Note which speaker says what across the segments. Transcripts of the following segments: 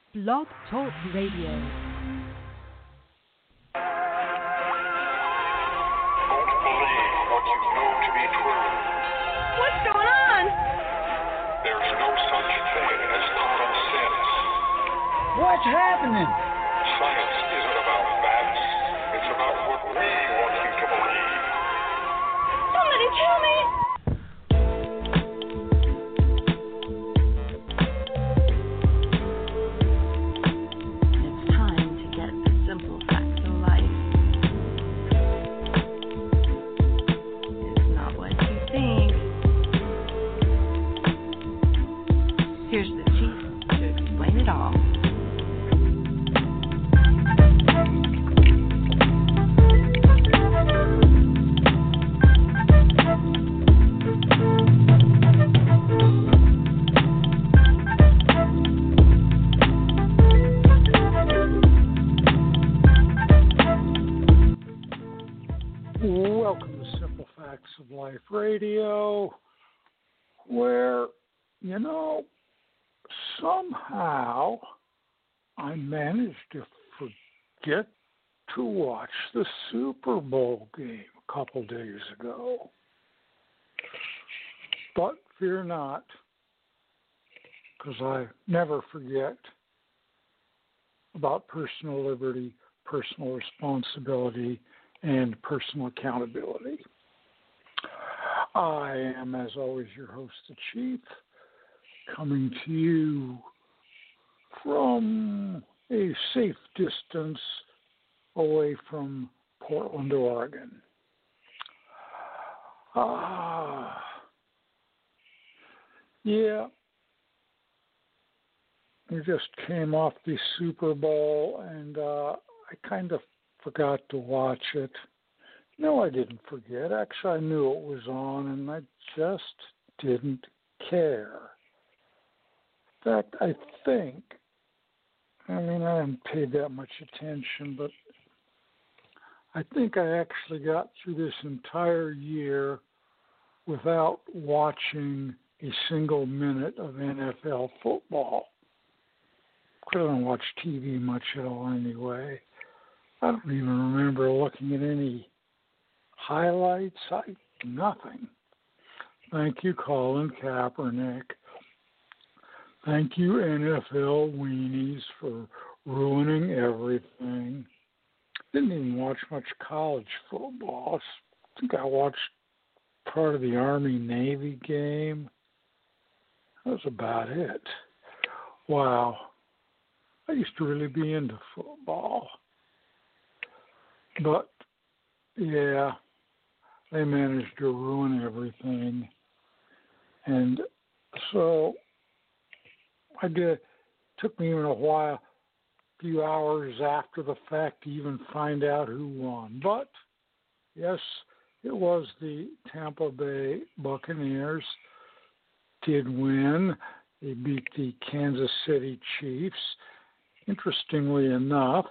Speaker 1: Blog Talk Radio.
Speaker 2: Don't believe what you know to be true.
Speaker 3: What's going on?
Speaker 2: There's no such thing as common sense.
Speaker 4: What's happening?
Speaker 2: Science isn't about facts. It's about what we want you to believe.
Speaker 3: Somebody tell me!
Speaker 5: It's time to get the simple facts of life. It's not what you think. Here's the chief to explain it all.
Speaker 6: Welcome to Simple Facts of Life Radio, where, somehow I managed to forget to watch the Super Bowl game a couple days ago. But fear not, because I never forget about personal liberty, personal responsibility, and personal accountability. I am, as always, your host, the Chief, coming to you from a safe distance away from Portland, Oregon. We just came off the Super Bowl, and I kind of forgot to watch it. No, I didn't forget. Actually, I knew it was on, and I just didn't care. In fact, I haven't paid that much attention, but I think I actually got through this entire year without watching a single minute of NFL football. I don't watch TV much at all anyway. I don't even remember looking at any highlights. Nothing. Thank you, Colin Kaepernick. Thank you, NFL weenies, for ruining everything. Didn't even watch much college football. I think I watched part of the Army-Navy game. That was about it. Wow. I used to really be into football. But, yeah, they managed to ruin everything. And so I did. It took me even a few hours after the fact to even find out who won. But, yes, it was the Tampa Bay Buccaneers did win. They beat the Kansas City Chiefs. Interestingly enough,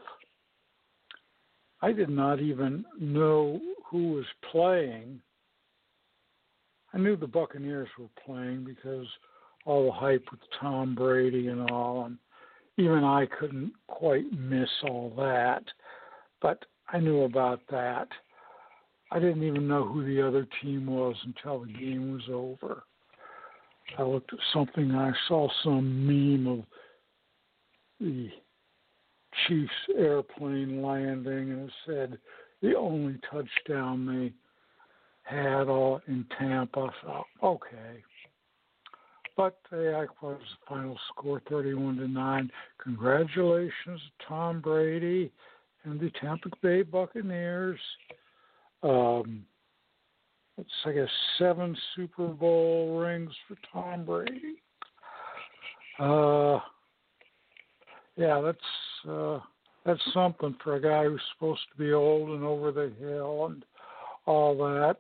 Speaker 6: I did not even know who was playing. I knew the Buccaneers were playing because all the hype with Tom Brady and all, and even I couldn't quite miss all that, but I knew about that. I didn't even know who the other team was until the game was over. I looked at something, and I saw some meme of the Chiefs airplane landing, and it said the only touchdown they had all in Tampa. So, okay. But that was the final score, 31-9. Congratulations to Tom Brady and the Tampa Bay Buccaneers. It's, I guess, 7 Super Bowl rings for Tom Brady. That's something for a guy who's supposed to be old and over the hill and all that.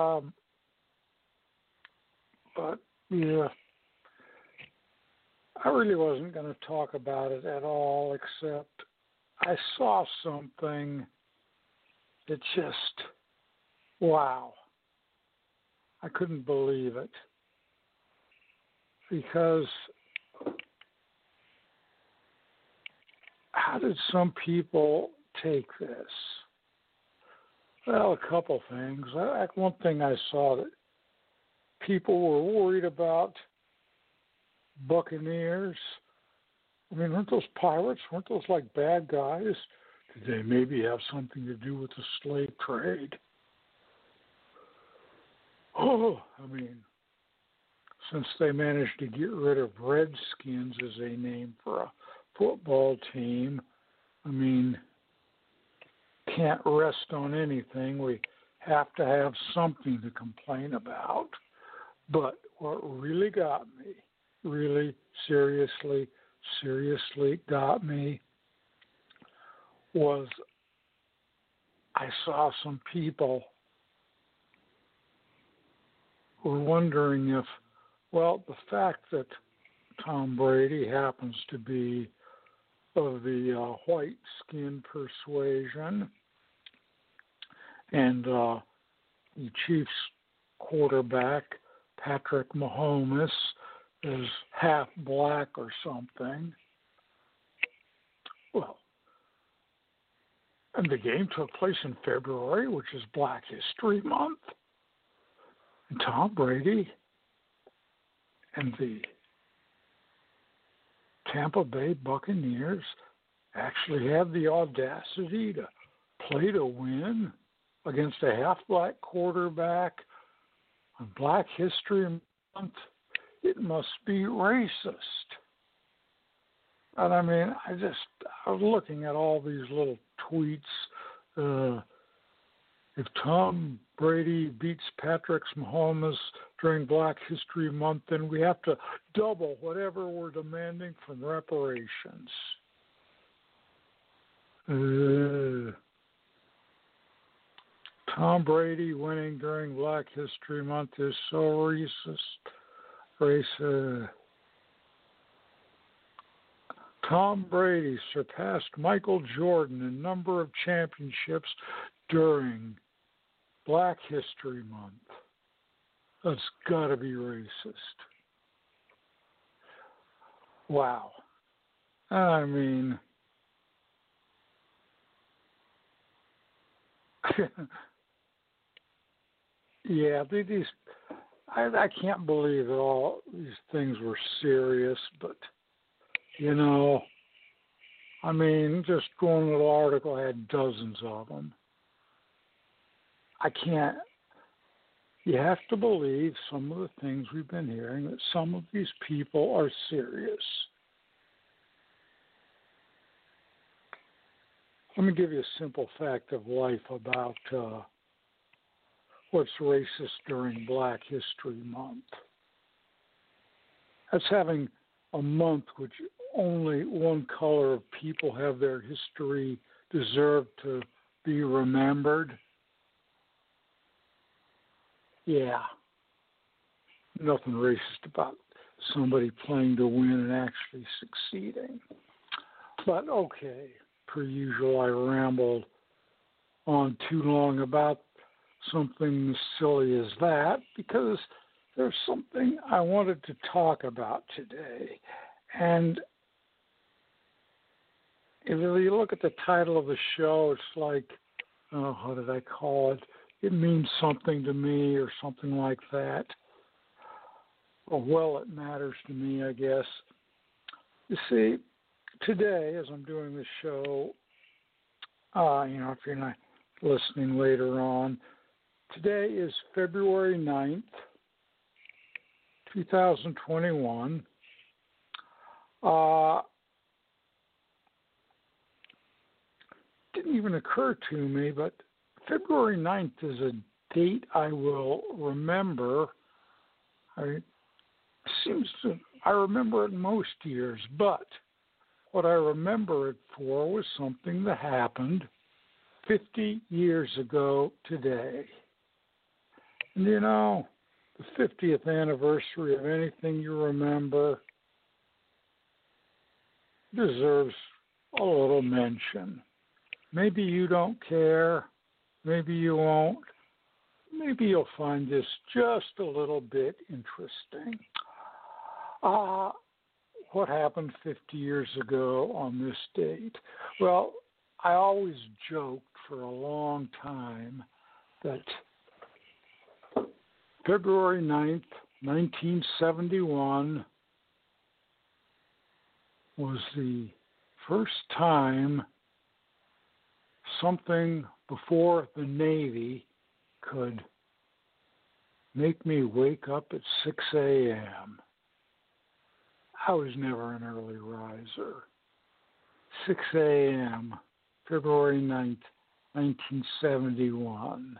Speaker 6: But, yeah, I really wasn't going to talk about it at all, except I saw something that just, wow. I couldn't believe it. Because how did some people take this? Well, a couple things. One thing I saw that people were worried about Buccaneers. I mean, weren't those pirates? Weren't those like bad guys? Did they maybe have something to do with the slave trade? Oh, I mean, since they managed to get rid of Redskins as a name for a football team, I mean, can't rest on anything. We have to have something to complain about. But what really got me, really seriously got me, was I saw some people were wondering if, well, the fact that Tom Brady happens to be of the white skin persuasion, and the Chiefs quarterback, Patrick Mahomes, is half black or something. Well, and the game took place in February, which is Black History Month. And Tom Brady and the Tampa Bay Buccaneers actually had the audacity to play to win against a half-black quarterback on Black History Month. It must be racist. And I mean, I was looking at all these little tweets. If Tom Brady beats Patrick Mahomes during Black History Month, then we have to double whatever we're demanding from reparations. Tom Brady winning during Black History Month is so racist. Tom Brady surpassed Michael Jordan in number of championships during Black History Month. That's got to be racist. Wow. I mean, yeah, I can't believe that all these things were serious, but, you know, I mean, just going to the article, I had dozens of them. You have to believe some of the things we've been hearing, that some of these people are serious. Let me give you a simple fact of life about what's racist during Black History Month. That's having a month which only one color of people have their history deserved to be remembered. Yeah, nothing racist about somebody playing to win and actually succeeding. But okay, per usual, I rambled on too long about something as silly as that because there's something I wanted to talk about today. And if you look at the title of the show, it's like, how did I call it? It means something to me or something like that. Well, it matters to me, I guess. You see, today, as I'm doing this show, if you're not listening later on, today is February 9th, 2021. Didn't even occur to me, but February 9th is a date I will remember. I remember it most years, but what I remember it for was something that happened 50 years ago today. And you know, the 50th anniversary of anything you remember deserves a little mention. Maybe you don't care. Maybe you won't. Maybe you'll find this just a little bit interesting. what happened 50 years ago on this date? Well, I always joked for a long time that February 9th, 1971 was the first time something before the Navy could make me wake up at 6 a.m. I was never an early riser. 6 a.m., February 9th, 1971.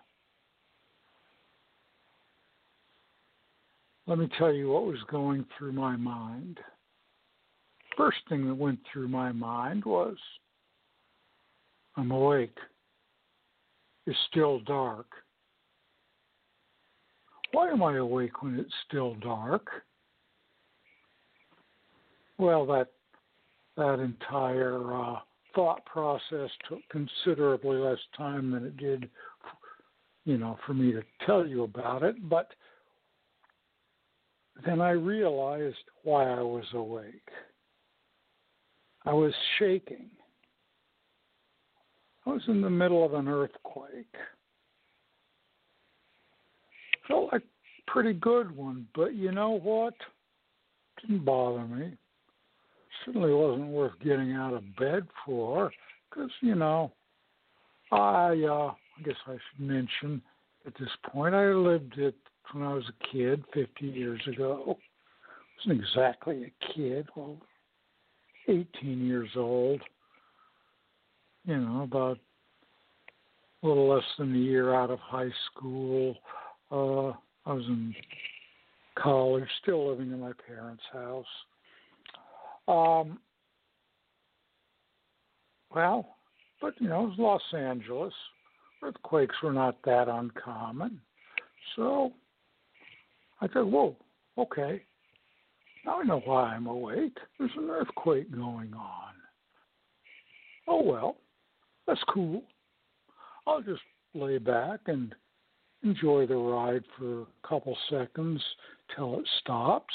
Speaker 6: Let me tell you what was going through my mind. First thing that went through my mind was, I'm awake. It's still dark. Why am I awake when it's still dark? Well, that entire thought process took considerably less time than it did, for me to tell you about it. But then I realized why I was awake. I was shaking. I was in the middle of an earthquake. Felt like a pretty good one, but you know what? Didn't bother me. Certainly wasn't worth getting out of bed for, because, I guess I should mention at this point, I lived it when I was a kid 50 years ago. I wasn't exactly a kid, 18 years old, about a little less than a year out of high school. I was in college, still living in my parents' house. But it was Los Angeles. Earthquakes were not that uncommon. So I thought, whoa, okay. Now I know why I'm awake. There's an earthquake going on. Oh, well, that's cool. I'll just lay back and enjoy the ride for a couple seconds till it stops.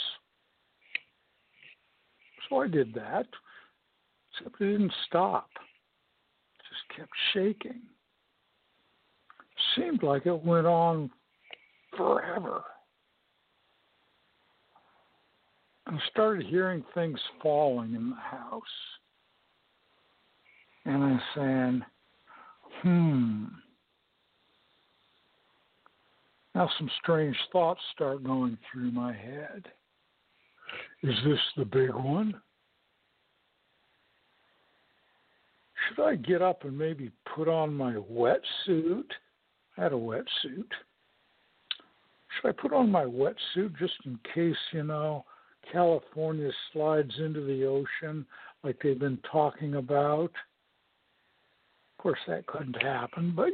Speaker 6: So I did that, except it didn't stop. It just kept shaking. Seemed like it went on forever. I started hearing things falling in the house. And I'm saying, Now some strange thoughts start going through my head. Is this the big one? Should I get up and maybe put on my wetsuit? I had a wetsuit. Should I put on my wetsuit just in case, California slides into the ocean like they've been talking about? Of course, that couldn't happen, but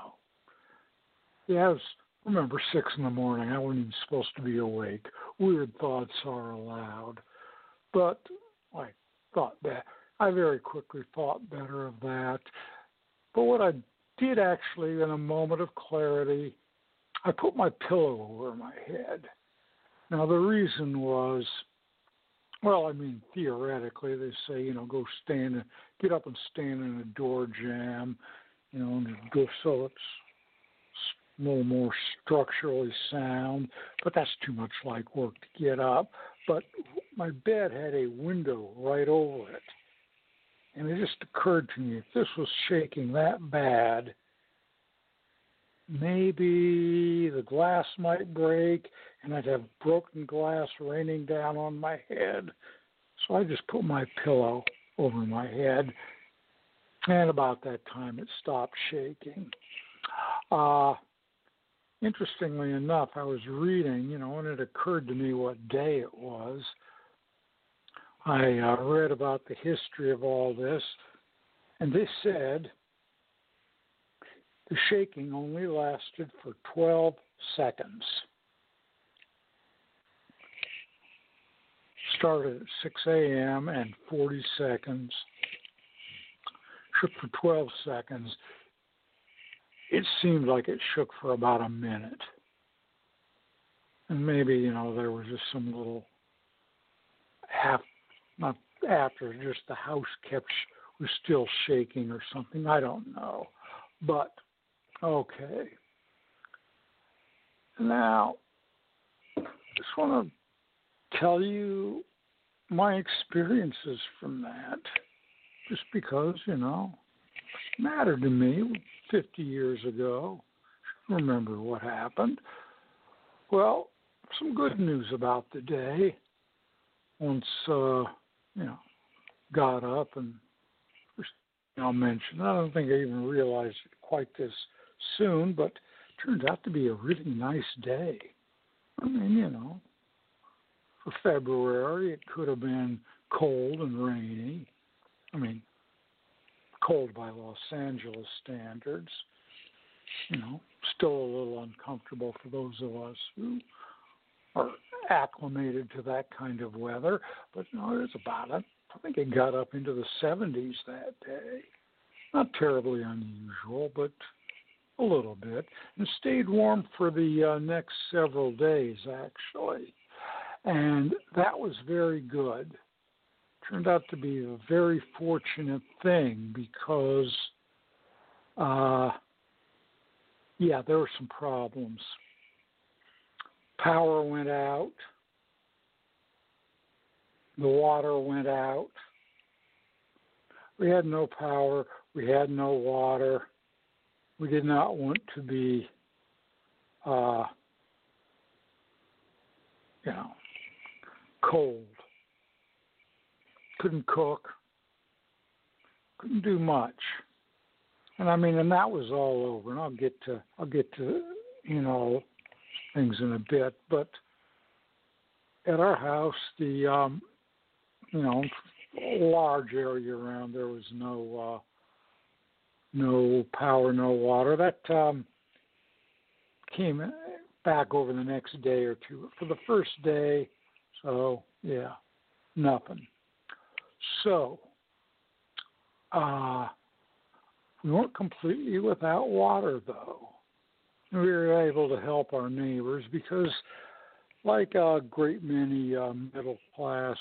Speaker 6: Yeah, remember, 6 in the morning. I wasn't even supposed to be awake. Weird thoughts are allowed. But I very quickly thought better of that. But what I did actually, in a moment of clarity, I put my pillow over my head. Now, the reason was, theoretically, they say, get up and stand in a door jamb, and go so it's a little more structurally sound, but that's too much like work to get up. But my bed had a window right over it. And it just occurred to me, if this was shaking that bad, maybe the glass might break and I'd have broken glass raining down on my head. So I just put my pillow over my head. And about that time, it stopped shaking. Interestingly enough, I was reading, and it occurred to me what day it was. I read about the history of all this, and they said the shaking only lasted for 12 seconds. Started at 6 a.m. and 40 seconds. Shook for 12 seconds. It seemed like it shook for about a minute. And maybe, there was just some little half not after, just the house was still shaking or something. I don't know. But, okay. Now, I just want to tell you my experiences from that, just because, it mattered to me 50 years ago. Remember what happened. Well, some good news about the day. Once, got up and I'll mention, I don't think I even realized it quite this soon, but it turned out to be a really nice day. I mean, for February, it could have been cold and rainy. I mean, cold by Los Angeles standards. Still a little uncomfortable for those of us who are acclimated to that kind of weather. But it was about it. I think it got up into the 70s that day. Not terribly unusual, but a little bit. And stayed warm for the next several days, actually. And that was very good. Turned out to be a very fortunate thing because, there were some problems. Power went out. The water went out. We had no power. We had no water. We did not want to be, cold. Couldn't cook. Couldn't do much. And that was all over. And I'll get to things in a bit. But at our house, the large area around there was no power, no water. That came back over the next day or two. For the first day, nothing. So, we weren't completely without water, though. We were able to help our neighbors because, like a great many middle-class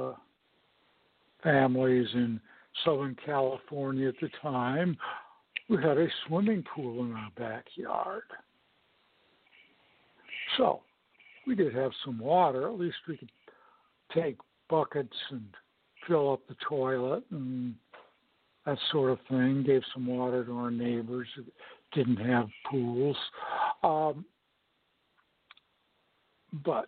Speaker 6: families in Southern California at the time, we had a swimming pool in our backyard. So, we did have some water. At least we could take buckets and fill up the toilet and that sort of thing. Gave some water to our neighbors who didn't have pools. But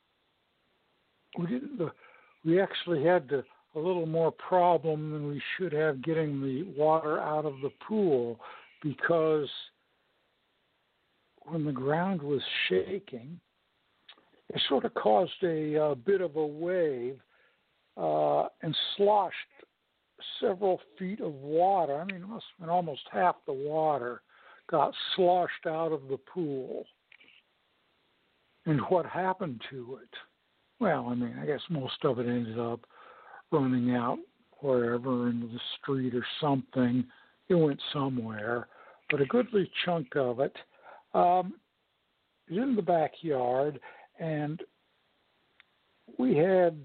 Speaker 6: we actually had a little more problem than we should have getting the water out of the pool, because when the ground was shaking, it sort of caused a bit of a wave and sloshed several feet of water. It must have been almost half the water got sloshed out of the pool. And what happened to it? Well, I guess most of it ended up running out wherever into the street or something. It went somewhere. But a goodly chunk of it is in the backyard. And we had,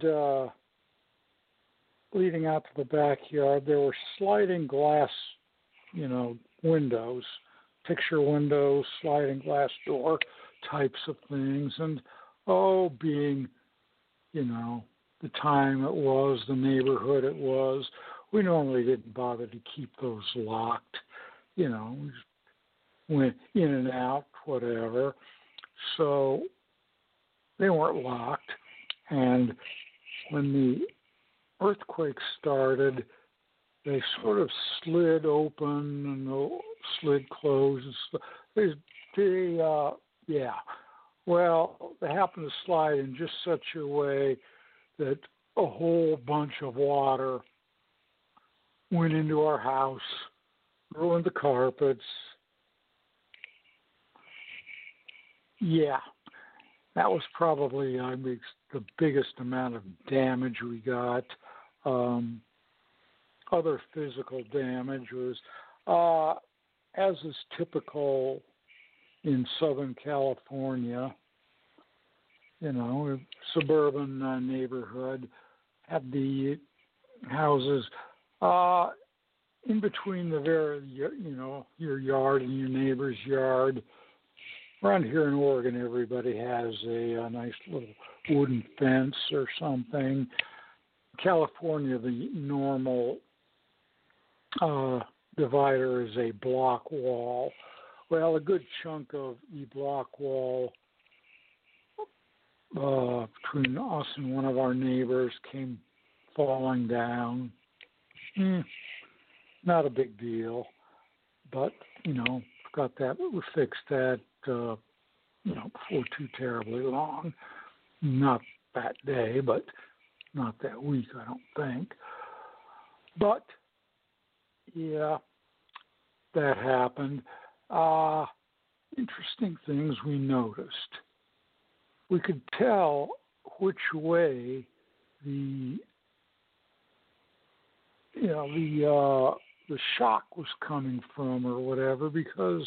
Speaker 6: leading out to the backyard, there were sliding glass, windows, picture windows, sliding glass door types of things. And, being, the time it was, the neighborhood it was, we normally didn't bother to keep those locked. We just went in and out, whatever. So they weren't locked. And when the earthquake started, they sort of slid open and slid closed. Well, they happened to slide in just such a way that a whole bunch of water went into our house, ruined the carpets. Yeah, that was probably the biggest amount of damage we got. Other physical damage was, as is typical in Southern California, suburban neighborhood, had the houses in between your yard and your neighbor's yard. Around here in Oregon, everybody has a nice little wooden fence or something. California, the normal divider is a block wall. Well, a good chunk of the block wall between us and one of our neighbors came falling down. Not a big deal, but got that. We fixed that. Before too terribly long. Not that day, but not that week, I don't think. But yeah, that happened. Interesting things we noticed. We could tell which way the shock was coming from or whatever, because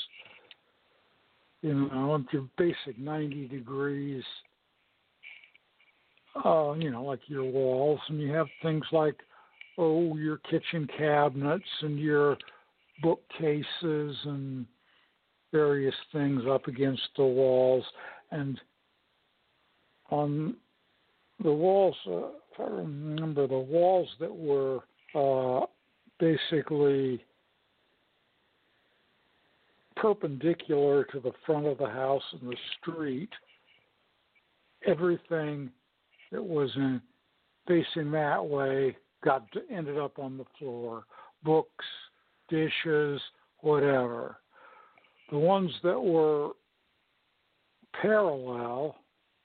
Speaker 6: if you're basic 90 degrees, like your walls, and you have things like your kitchen cabinets and your bookcases and various things up against the walls, and on the walls, if I remember, the walls that were basically perpendicular to the front of the house and the street, everything that was facing that way ended up on the floor. Books, dishes, whatever. The ones that were parallel,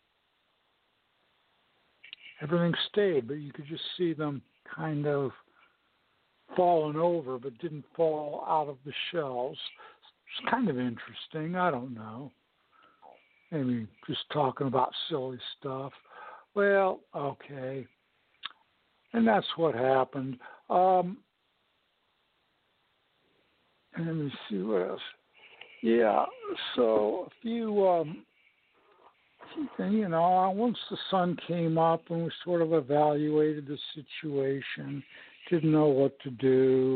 Speaker 6: everything stayed, but you could just see them kind of falling over, but didn't fall out of the shelves. It's kind of interesting. I don't know. Maybe just talking about silly stuff. Well, okay. And that's what happened. And let me see what else. Yeah, so a few, once the sun came up and we sort of evaluated the situation, didn't know what to do.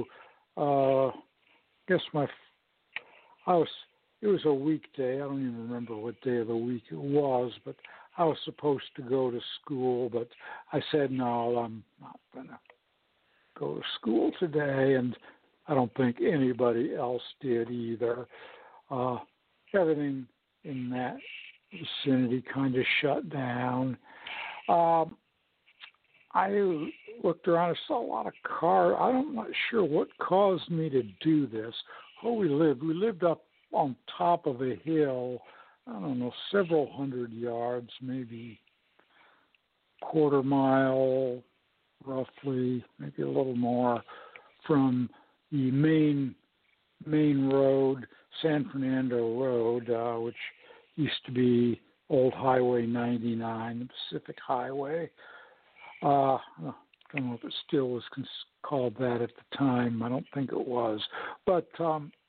Speaker 6: It was a weekday. I don't even remember what day of the week it was, but I was supposed to go to school, but I said, no, I'm not going to go to school today, and I don't think anybody else did either. Everything in that vicinity kind of shut down. I looked around, I saw a lot of cars. I'm not sure what caused me to do this. Where we lived up on top of a hill, I don't know, several hundred yards, maybe quarter mile, roughly, maybe a little more, from the main road, San Fernando Road, which used to be Old Highway 99, the Pacific Highway. I don't know if it still was called that at the time. I don't think it was. But I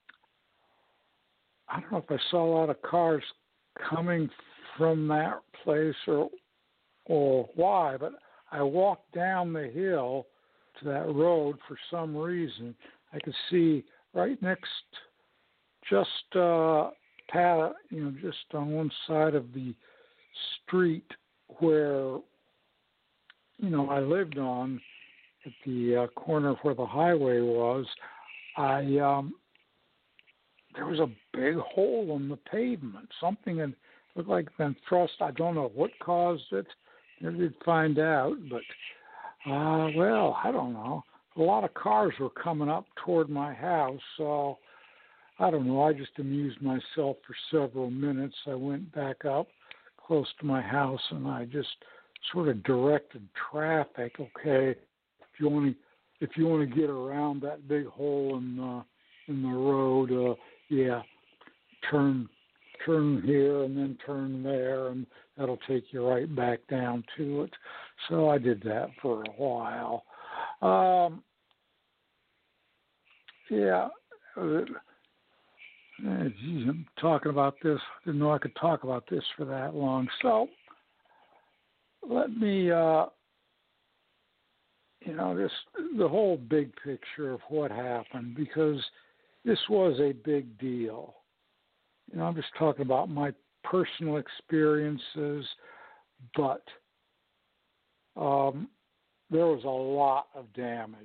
Speaker 6: don't know if I saw a lot of cars coming from that place or why, but I walked down the hill to that road for some reason. I could see right next, just on one side of the street where I lived on, at the corner of where the highway was, there was a big hole in the pavement. Something had looked like been thrust. I don't know what caused it. Never did find out, but I don't know. A lot of cars were coming up toward my house, so I don't know. I just amused myself for several minutes. I went back up close to my house, and I just sort of directed traffic. Okay, if you want to get around that big hole in the road, turn here and then turn there, and that'll take you right back down to it. So I did that for a while. I'm talking about this. Didn't know I could talk about this for that long. So let me this the whole big picture of what happened, because this was a big deal. I'm just talking about my personal experiences, but there was a lot of damage.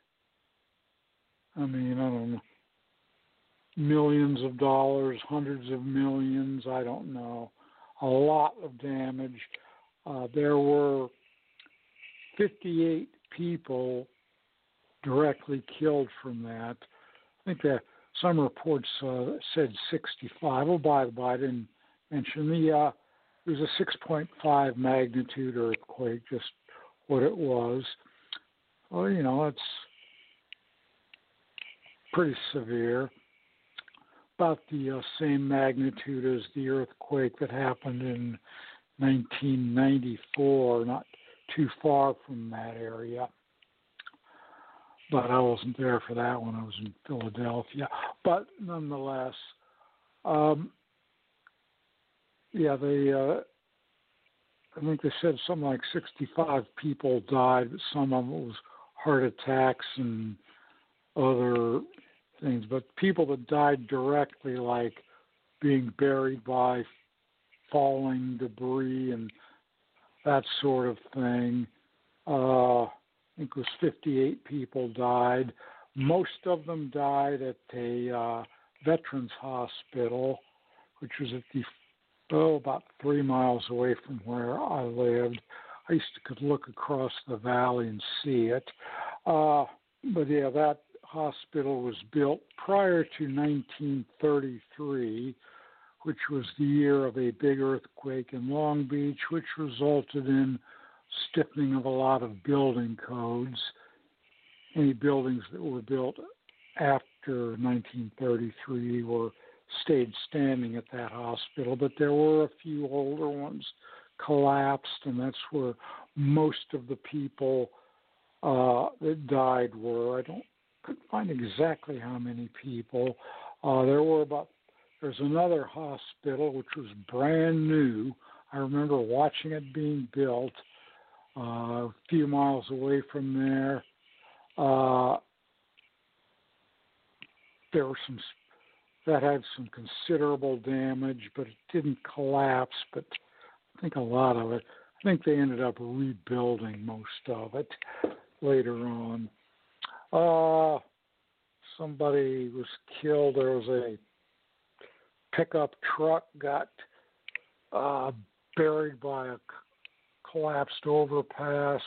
Speaker 6: I mean, I don't know, millions of dollars, hundreds of millions, I don't know. A lot of damage. There were 58 people directly killed from that. I think that some reports said 65. Oh, by the way, I didn't mention it was a 6.5 magnitude earthquake, just what it was. Well, it's pretty severe. About the same magnitude as the earthquake that happened in 1994, not too far from that area. But I wasn't there for that one. I was in Philadelphia. But nonetheless, I think they said something like 65 people died, but some of it was heart attacks and other things. But people that died directly, like being buried by falling debris and that sort of thing, I think it was 58 people died. Most of them died at a veterans hospital, which was at about 3 miles away from where I lived. I used to could look across the valley and see it. That hospital was built prior to 1933, which was the year of a big earthquake in Long Beach, which resulted in stiffening of a lot of building codes. Any buildings that were built after 1933 stayed standing at that hospital, but there were a few older ones collapsed, and that's where most of the people that died were. I couldn't find exactly how many people. There's another hospital which was brand new. I remember watching it being built a few miles away from there. There were some that had some considerable damage, but it didn't collapse. But I think a lot of it, I think they ended up rebuilding most of it later on. Somebody was killed. There was a pickup truck got buried by a collapsed overpass.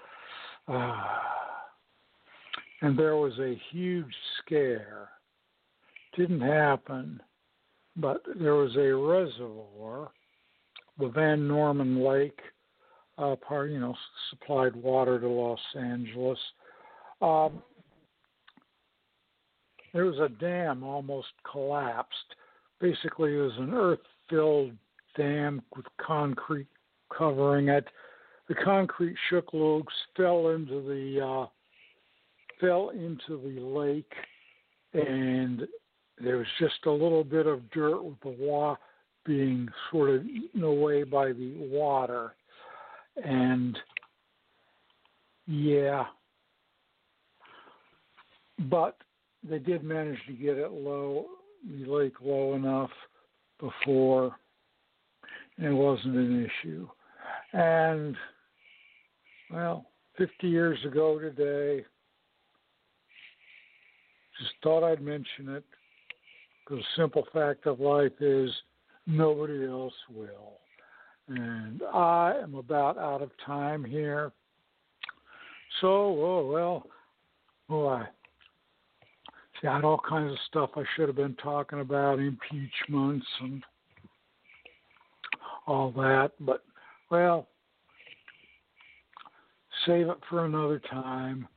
Speaker 6: And there was a huge scare. Didn't happen, but there was a reservoir, the Van Norman Lake part, supplied water to Los Angeles. There was a dam almost collapsed. Basically, it was an earth-filled dam with concrete covering it. The concrete shook loose, fell into the lake, and there was just a little bit of dirt with the being sort of eaten away by the water. And but they did manage to get the lake low enough before it wasn't an issue. And 50 years ago today, just thought I'd mention it, because the simple fact of life is nobody else will. And I am about out of time here. So, I had all kinds of stuff I should have been talking about, impeachments and all that. But, save it for another time.